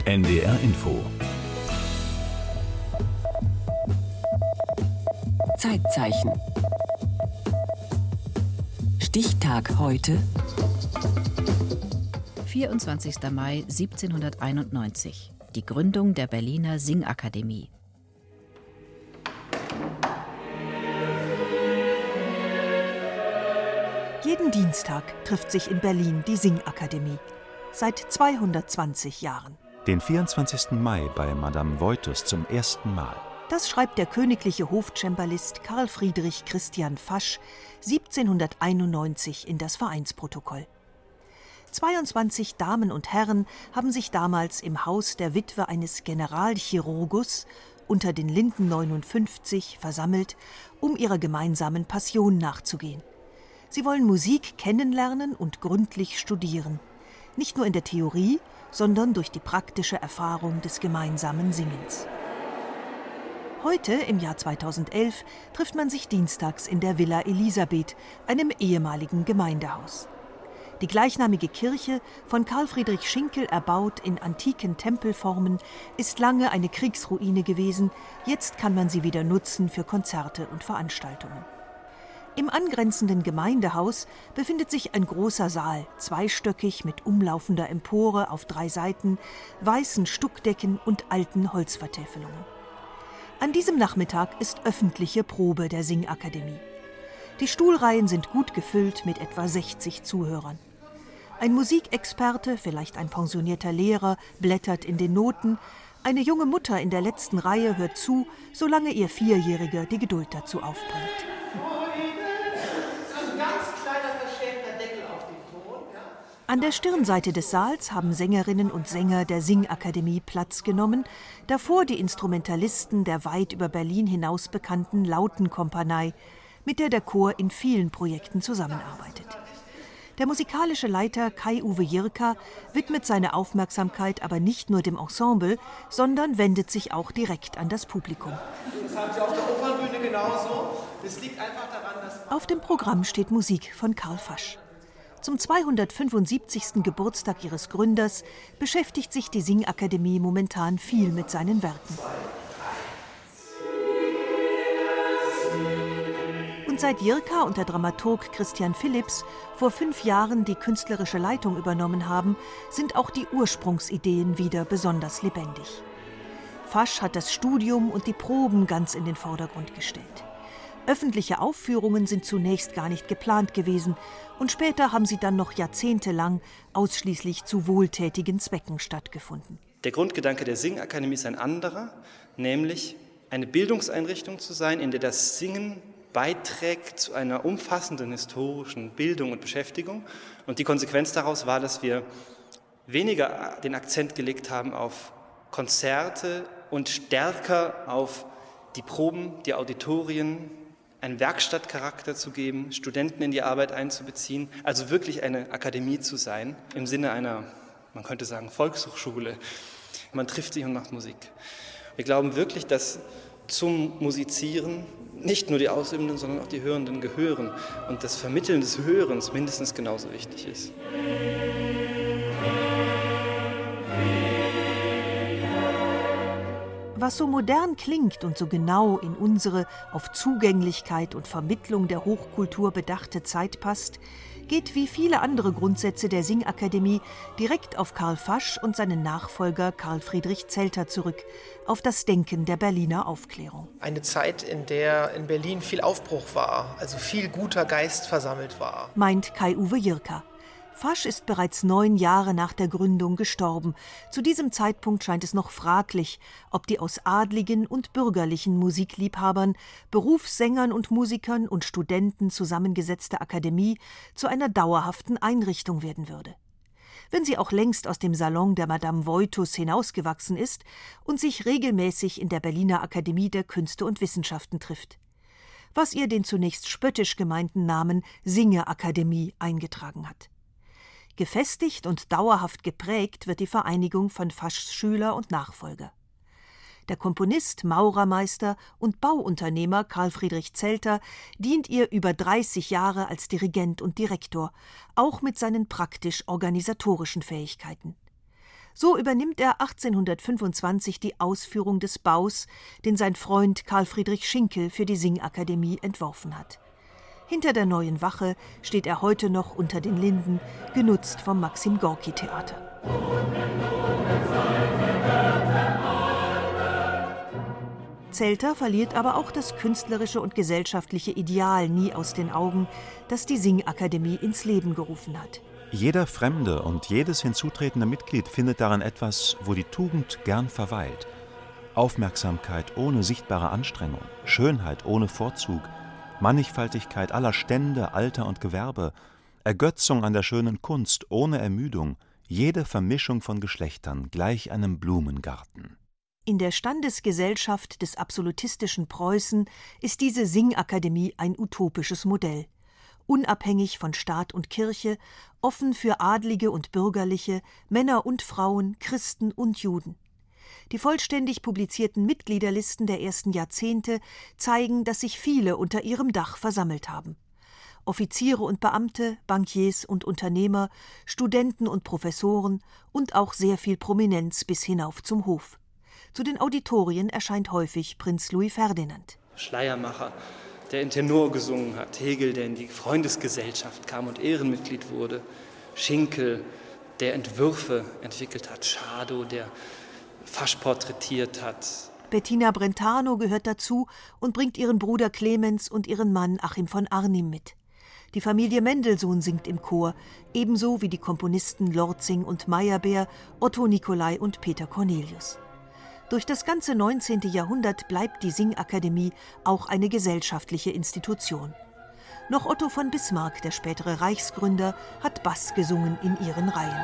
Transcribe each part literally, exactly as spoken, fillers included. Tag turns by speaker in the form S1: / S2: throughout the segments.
S1: N D R Info.
S2: Zeitzeichen. Stichtag heute.
S3: vierundzwanzigster Mai siebzehnhunderteinundneunzig. Die Gründung der Berliner Singakademie.
S4: Jeden Dienstag trifft sich in Berlin die Singakademie. Seit zweihundertzwanzig Jahren.
S5: Den vierundzwanzigsten Mai bei Madame Voitus zum ersten Mal.
S4: Das schreibt der königliche Hofcembalist Karl Friedrich Christian Fasch siebzehnhunderteinundneunzig in das Vereinsprotokoll. zweiundzwanzig Damen und Herren haben sich damals im Haus der Witwe eines Generalchirurgus unter den Linden neunundfünfzig versammelt, um ihrer gemeinsamen Passion nachzugehen. Sie wollen Musik kennenlernen und gründlich studieren. Nicht nur in der Theorie, sondern durch die praktische Erfahrung des gemeinsamen Singens. Heute, im Jahr zweitausendelf, trifft man sich dienstags in der Villa Elisabeth, einem ehemaligen Gemeindehaus. Die gleichnamige Kirche, von Karl Friedrich Schinkel erbaut in antiken Tempelformen, ist lange eine Kriegsruine gewesen. Jetzt kann man sie wieder nutzen für Konzerte und Veranstaltungen. Im angrenzenden Gemeindehaus befindet sich ein großer Saal, zweistöckig mit umlaufender Empore auf drei Seiten, weißen Stuckdecken und alten Holzvertäfelungen. An diesem Nachmittag ist öffentliche Probe der Singakademie. Die Stuhlreihen sind gut gefüllt mit etwa sechzig Zuhörern. Ein Musikexperte, vielleicht ein pensionierter Lehrer, blättert in den Noten. Eine junge Mutter in der letzten Reihe hört zu, solange ihr Vierjähriger die Geduld dazu aufbringt. An der Stirnseite des Saals haben Sängerinnen und Sänger der Singakademie Platz genommen, davor die Instrumentalisten der weit über Berlin hinaus bekannten Lautenkompanie, mit der der Chor in vielen Projekten zusammenarbeitet. Der musikalische Leiter Kai-Uwe Jirka widmet seine Aufmerksamkeit aber nicht nur dem Ensemble, sondern wendet sich auch direkt an das Publikum.
S6: Das haben Sie auf der Opernbühne genauso. Das liegt einfach daran, dass...
S4: Auf dem Programm steht Musik von Karl Fasch. Zum zweihundertfünfundsiebzigsten Geburtstag ihres Gründers beschäftigt sich die Singakademie momentan viel mit seinen Werken. Und seit Jirka und der Dramaturg Christian Philipps vor fünf Jahren die künstlerische Leitung übernommen haben, sind auch die Ursprungsideen wieder besonders lebendig. Fasch hat das Studium und die Proben ganz in den Vordergrund gestellt. Öffentliche Aufführungen sind zunächst gar nicht geplant gewesen und später haben sie dann noch jahrzehntelang ausschließlich zu wohltätigen Zwecken stattgefunden.
S7: Der Grundgedanke der Singakademie ist ein anderer, nämlich eine Bildungseinrichtung zu sein, in der das Singen beiträgt zu einer umfassenden historischen Bildung und Beschäftigung. Und die Konsequenz daraus war, dass wir weniger den Akzent gelegt haben auf Konzerte und stärker auf die Proben, die Auditorien, einen Werkstattcharakter zu geben, Studenten in die Arbeit einzubeziehen, also wirklich eine Akademie zu sein, im Sinne einer, man könnte sagen, Volkshochschule. Man trifft sich und macht Musik. Wir glauben wirklich, dass zum Musizieren nicht nur die Ausübenden, sondern auch die Hörenden gehören und das Vermitteln des Hörens mindestens genauso wichtig ist.
S4: Was so modern klingt und so genau in unsere auf Zugänglichkeit und Vermittlung der Hochkultur bedachte Zeit passt, geht wie viele andere Grundsätze der Singakademie direkt auf Karl Fasch und seinen Nachfolger Karl Friedrich Zelter zurück, auf das Denken der Berliner Aufklärung.
S6: Eine Zeit, in der in Berlin viel Aufbruch war, also viel guter Geist versammelt war.
S4: Meint Kai-Uwe Jirka. Fasch ist bereits neun Jahre nach der Gründung gestorben. Zu diesem Zeitpunkt scheint es noch fraglich, ob die aus adligen und bürgerlichen Musikliebhabern, Berufssängern und Musikern und Studenten zusammengesetzte Akademie zu einer dauerhaften Einrichtung werden würde. Wenn sie auch längst aus dem Salon der Madame Voitus hinausgewachsen ist und sich regelmäßig in der Berliner Akademie der Künste und Wissenschaften trifft. Was ihr den zunächst spöttisch gemeinten Namen Singeakademie eingetragen hat. Gefestigt und dauerhaft geprägt wird die Vereinigung von Faschs Schüler und Nachfolger. Der Komponist, Maurermeister und Bauunternehmer Karl Friedrich Zelter dient ihr über dreißig Jahre als Dirigent und Direktor, auch mit seinen praktisch-organisatorischen Fähigkeiten. So übernimmt er achtzehnhundertfünfundzwanzig die Ausführung des Baus, den sein Freund Karl Friedrich Schinkel für die Singakademie entworfen hat. Hinter der Neuen Wache steht er heute noch unter den Linden, genutzt vom Maxim-Gorki-Theater. Zelter verliert aber auch das künstlerische und gesellschaftliche Ideal nie aus den Augen, das die Singakademie ins Leben gerufen hat.
S5: Jeder Fremde und jedes hinzutretende Mitglied findet daran etwas, wo die Tugend gern verweilt. Aufmerksamkeit ohne sichtbare Anstrengung, Schönheit ohne Vorzug, Mannigfaltigkeit aller Stände, Alter und Gewerbe, Ergötzung an der schönen Kunst ohne Ermüdung, jede Vermischung von Geschlechtern gleich einem Blumengarten.
S4: In der Standesgesellschaft des absolutistischen Preußen ist diese Singakademie ein utopisches Modell. Unabhängig von Staat und Kirche, offen für Adlige und Bürgerliche, Männer und Frauen, Christen und Juden. Die vollständig publizierten Mitgliederlisten der ersten Jahrzehnte zeigen, dass sich viele unter ihrem Dach versammelt haben. Offiziere und Beamte, Bankiers und Unternehmer, Studenten und Professoren und auch sehr viel Prominenz bis hinauf zum Hof. Zu den Auditorien erscheint häufig Prinz Louis Ferdinand.
S7: Schleiermacher, der in Tenor gesungen hat, Hegel, der in die Freundesgesellschaft kam und Ehrenmitglied wurde, Schinkel, der Entwürfe entwickelt hat, Schadow, der Fasch porträtiert hat.
S4: Bettina Brentano gehört dazu und bringt ihren Bruder Clemens und ihren Mann Achim von Arnim mit. Die Familie Mendelssohn singt im Chor, ebenso wie die Komponisten Lortzing und Meyerbeer, Otto Nicolai und Peter Cornelius. Durch das ganze neunzehnte Jahrhundert bleibt die Singakademie auch eine gesellschaftliche Institution. Noch Otto von Bismarck, der spätere Reichsgründer, hat Bass gesungen in ihren Reihen.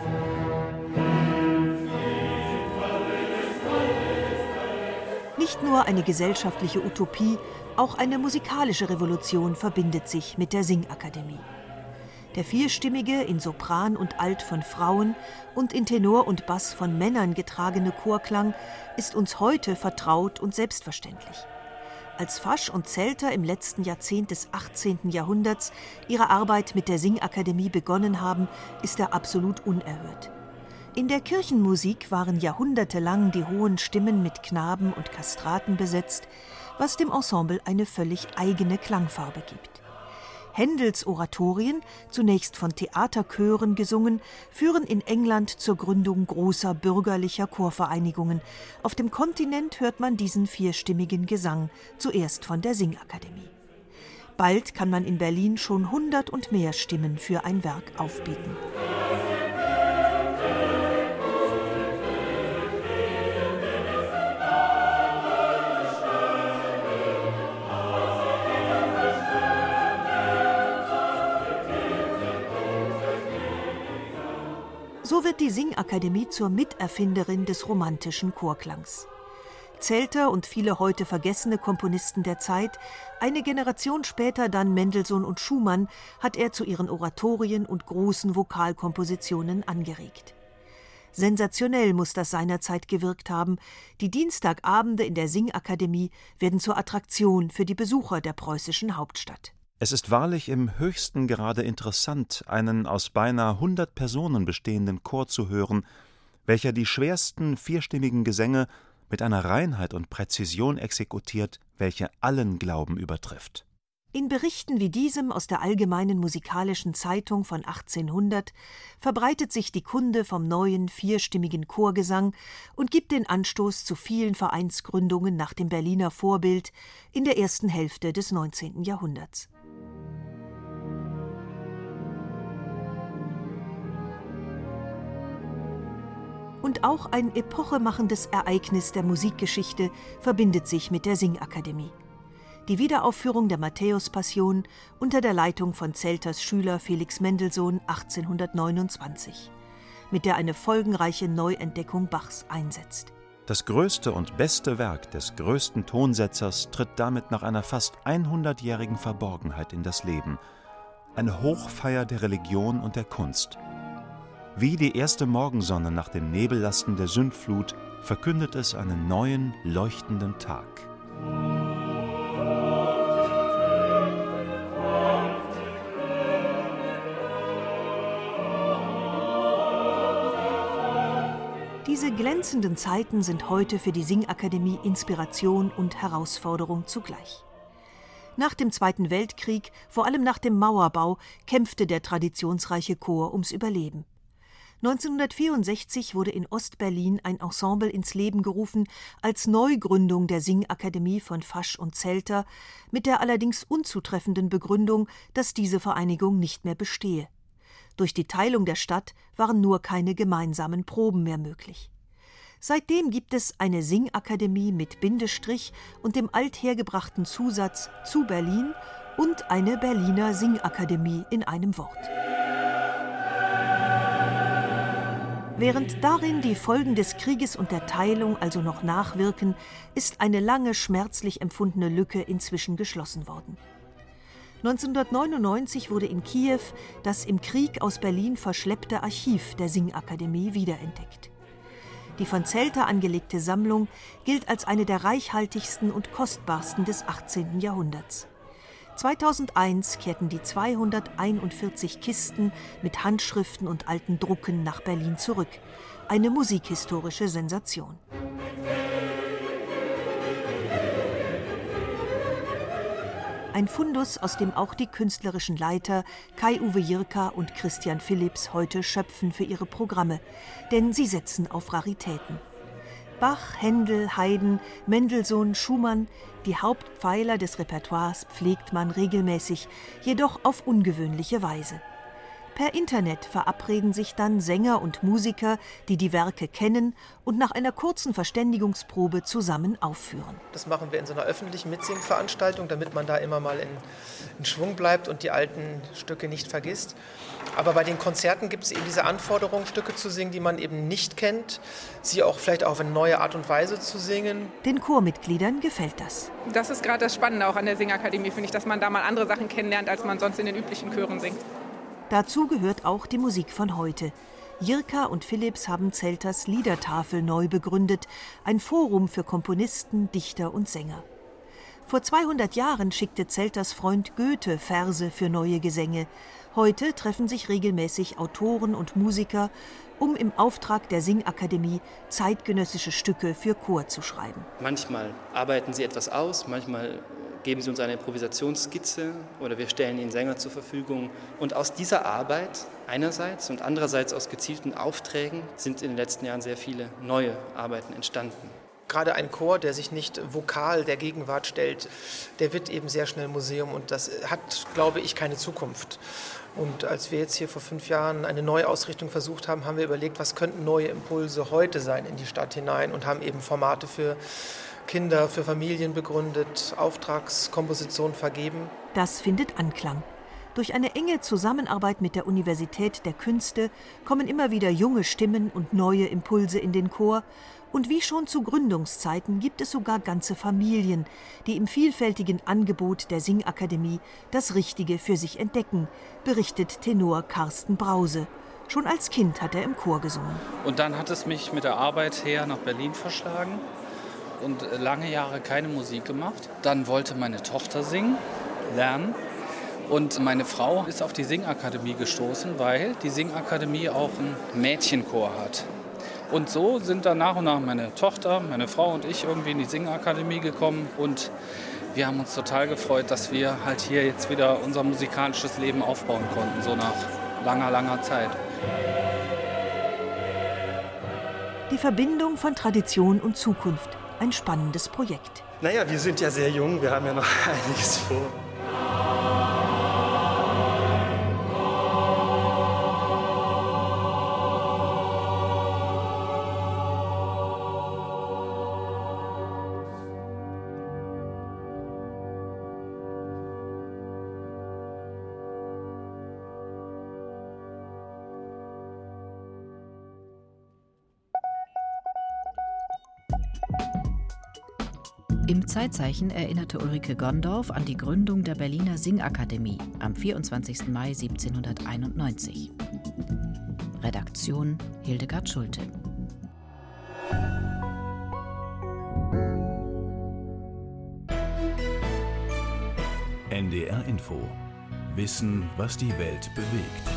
S4: Nicht nur eine gesellschaftliche Utopie, auch eine musikalische Revolution verbindet sich mit der Singakademie. Der vierstimmige, in Sopran und Alt von Frauen und in Tenor und Bass von Männern getragene Chorklang ist uns heute vertraut und selbstverständlich. Als Fasch und Zelter im letzten Jahrzehnt des achtzehnten Jahrhunderts ihre Arbeit mit der Singakademie begonnen haben, ist er absolut unerhört. In der Kirchenmusik waren jahrhundertelang die hohen Stimmen mit Knaben und Kastraten besetzt, was dem Ensemble eine völlig eigene Klangfarbe gibt. Händels Oratorien, zunächst von Theaterchören gesungen, führen in England zur Gründung großer bürgerlicher Chorvereinigungen. Auf dem Kontinent hört man diesen vierstimmigen Gesang, zuerst von der Singakademie. Bald kann man in Berlin schon hundert und mehr Stimmen für ein Werk aufbieten. So wird die Singakademie zur Miterfinderin des romantischen Chorklangs. Zelter und viele heute vergessene Komponisten der Zeit, eine Generation später dann Mendelssohn und Schumann, hat er zu ihren Oratorien und großen Vokalkompositionen angeregt. Sensationell muss das seinerzeit gewirkt haben. Die Dienstagabende in der Singakademie werden zur Attraktion für die Besucher der preußischen Hauptstadt.
S5: Es ist wahrlich im höchsten Grade interessant, einen aus beinahe hundert Personen bestehenden Chor zu hören, welcher die schwersten vierstimmigen Gesänge mit einer Reinheit und Präzision exekutiert, welche allen Glauben übertrifft.
S4: In Berichten wie diesem aus der Allgemeinen Musikalischen Zeitung von achtzehnhundert verbreitet sich die Kunde vom neuen vierstimmigen Chorgesang und gibt den Anstoß zu vielen Vereinsgründungen nach dem Berliner Vorbild in der ersten Hälfte des neunzehnten Jahrhunderts. Und auch ein epochemachendes Ereignis der Musikgeschichte verbindet sich mit der Singakademie. Die Wiederaufführung der Matthäus-Passion unter der Leitung von Zelters Schüler Felix Mendelssohn achtzehnhundertneunundzwanzig, mit der eine folgenreiche Neuentdeckung Bachs einsetzt.
S5: Das größte und beste Werk des größten Tonsetzers tritt damit nach einer fast hundertjährigen Verborgenheit in das Leben. Eine Hochfeier der Religion und der Kunst. Wie die erste Morgensonne nach den Nebellasten der Sündflut verkündet es einen neuen, leuchtenden Tag.
S4: Diese glänzenden Zeiten sind heute für die Singakademie Inspiration und Herausforderung zugleich. Nach dem Zweiten Weltkrieg, vor allem nach dem Mauerbau, kämpfte der traditionsreiche Chor ums Überleben. neunzehnhundertvierundsechzig wurde in Ostberlin ein Ensemble ins Leben gerufen als Neugründung der Singakademie von Fasch und Zelter, mit der allerdings unzutreffenden Begründung, dass diese Vereinigung nicht mehr bestehe. Durch die Teilung der Stadt waren nur keine gemeinsamen Proben mehr möglich. Seitdem gibt es eine Singakademie mit Bindestrich und dem althergebrachten Zusatz zu Berlin und eine Berliner Singakademie in einem Wort. Während darin die Folgen des Krieges und der Teilung also noch nachwirken, ist eine lange schmerzlich empfundene Lücke inzwischen geschlossen worden. neunzehnhundertneunundneunzig wurde in Kiew das im Krieg aus Berlin verschleppte Archiv der Singakademie wiederentdeckt. Die von Zelter angelegte Sammlung gilt als eine der reichhaltigsten und kostbarsten des achtzehnten Jahrhunderts. zweitausendeins kehrten die zweihunderteinundvierzig Kisten mit Handschriften und alten Drucken nach Berlin zurück. Eine musikhistorische Sensation. Ein Fundus, aus dem auch die künstlerischen Leiter Kai-Uwe Jirka und Christian Philipps heute schöpfen für ihre Programme, denn sie setzen auf Raritäten. Bach, Händel, Haydn, Mendelssohn, Schumann, die Hauptpfeiler des Repertoires pflegt man regelmäßig, jedoch auf ungewöhnliche Weise. Per Internet verabreden sich dann Sänger und Musiker, die die Werke kennen und nach einer kurzen Verständigungsprobe zusammen aufführen.
S6: Das machen wir in so einer öffentlichen Mitsingveranstaltung, damit man da immer mal in, in Schwung bleibt und die alten Stücke nicht vergisst. Aber bei den Konzerten gibt es eben diese Anforderung, Stücke zu singen, die man eben nicht kennt, sie auch vielleicht auf eine neue Art und Weise zu singen.
S4: Den Chormitgliedern gefällt das.
S1: Das ist gerade das Spannende auch an der Singakademie, finde ich, dass man da mal andere Sachen kennenlernt, als man sonst in den üblichen Chören singt.
S4: Dazu gehört auch die Musik von heute. Jirka und Philipps haben Zelters Liedertafel neu begründet, ein Forum für Komponisten, Dichter und Sänger. Vor zweihundert Jahren schickte Zelters Freund Goethe Verse für neue Gesänge. Heute treffen sich regelmäßig Autoren und Musiker, um im Auftrag der Singakademie zeitgenössische Stücke für Chor zu schreiben.
S7: Manchmal arbeiten sie etwas aus, manchmal geben sie uns eine Improvisationsskizze oder wir stellen ihnen Sänger zur Verfügung. Und aus dieser Arbeit einerseits und andererseits aus gezielten Aufträgen sind in den letzten Jahren sehr viele neue Arbeiten entstanden.
S6: Gerade ein Chor, der sich nicht vokal der Gegenwart stellt, der wird eben sehr schnell Museum und das hat, glaube ich, keine Zukunft. Und als wir jetzt hier vor fünf Jahren eine Neuausrichtung versucht haben, haben wir überlegt, was könnten neue Impulse heute sein in die Stadt hinein und haben eben Formate für Kinder, für Familien begründet, Auftragskompositionen vergeben.
S4: Das findet Anklang. Durch eine enge Zusammenarbeit mit der Universität der Künste kommen immer wieder junge Stimmen und neue Impulse in den Chor. Und wie schon zu Gründungszeiten gibt es sogar ganze Familien, die im vielfältigen Angebot der Singakademie das Richtige für sich entdecken, berichtet Tenor Carsten Brause. Schon als Kind hat er im Chor gesungen.
S8: Und dann hat es mich mit der Arbeit her nach Berlin verschlagen und lange Jahre keine Musik gemacht. Dann wollte meine Tochter singen, lernen. Und meine Frau ist auf die Singakademie gestoßen, weil die Singakademie auch einen Mädchenchor hat. Und so sind dann nach und nach meine Tochter, meine Frau und ich irgendwie in die Singakademie gekommen. Und wir haben uns total gefreut, dass wir halt hier jetzt wieder unser musikalisches Leben aufbauen konnten, so nach langer, langer Zeit.
S4: Die Verbindung von Tradition und Zukunft. Ein spannendes Projekt.
S7: Naja, wir sind ja sehr jung, wir haben ja noch einiges vor.
S3: Im Zeitzeichen erinnerte Ulrike Gondorf an die Gründung der Berliner Singakademie am vierundzwanzigsten Mai siebzehnhunderteinundneunzig. Redaktion Hildegard Schulte.
S9: N D R Info. Wissen, was die Welt bewegt.